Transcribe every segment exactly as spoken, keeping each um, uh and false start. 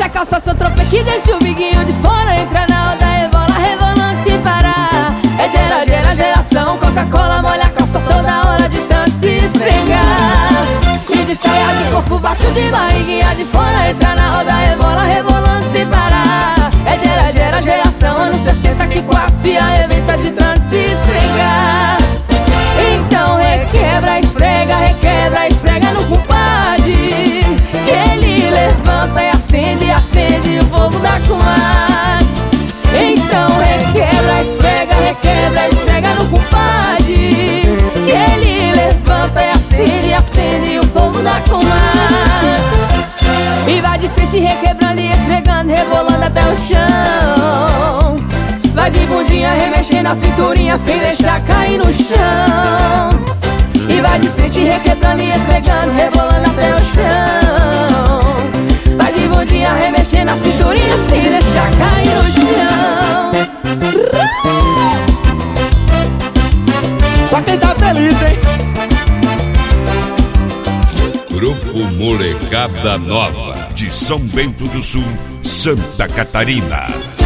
a calça, seu tropeque, deixa o biguinho de fora. Entra na roda, rebola, rebolando sem parar. É gera, gera, geração, Coca-Cola molha a calça toda hora de tanto se esfregar. E de saia de corpo baixo, de barriguinha de fora. Entra na roda, rebola, rebolando sem parar. É gera, gera, geração, anos sessenta que quase arrebenta de tanto se esfregar. Então requebra, esfrega, requebra, esfrega no compadre, que ele levanta e acende, acende o fogo da comadre. Então requebra, esfrega, requebra, esfrega no compadre, que ele levanta e acende, acende o fogo da comadre. E vai de frente requebrando e esfregando, rebolando até o chão. Vai de bundinha remexendo a cinturinha sem deixar cair no chão. E vai de frente requebrando e esfregando, rebolando até o chão. Vai de bundinha remexendo a cinturinha sem deixar cair no chão. Só quem tá feliz, hein? Grupo Molecada Nova, de São Bento do Sul, Santa Catarina.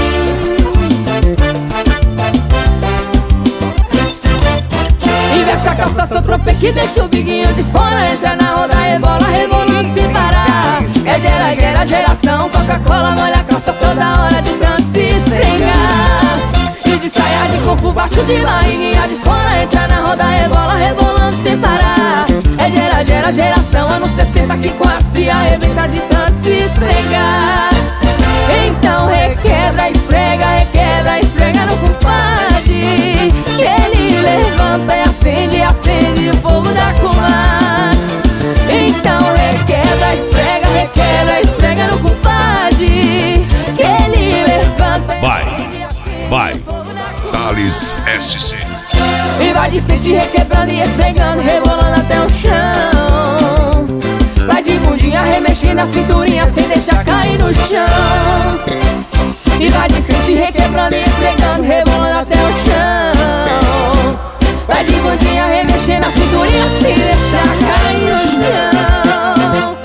Investe a calça, seu tropeque, deixa o biguinho de fora. Entra na roda, rebola, rebolando sem parar. É gera, gera, geração, Coca-Cola molha a calça toda hora de tanto se esfregar. E de saia de corpo baixo, de barriguinha de fora. Entra na roda, rebola, rebolando sem parar. É gera, gera, geração, anos sessenta que quase arrebenta de tanto se esfregar. Então requebra, esfrega, requebra, esfrega no compadre, que ele levanta e acende, acende o fogo da comadre. Então requebra, esfrega, requebra, esfrega no compadre, que ele levanta e acende, acende Vai, o fogo da comadre. Thales S C. E vai de frente requebrando e esfregando, rebolando até o chão. Vai de bundinha remexendo a cinturinha sem deixar cair no chão. E vai de frente requebrando e esfregando, rebolando até o chão. Vai de bundinha remexendo a cinturinha sem deixar cair no chão.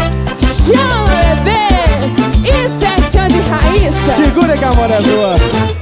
Chama, bebê! Isso é chão de raiz. Segura que a amor é sua.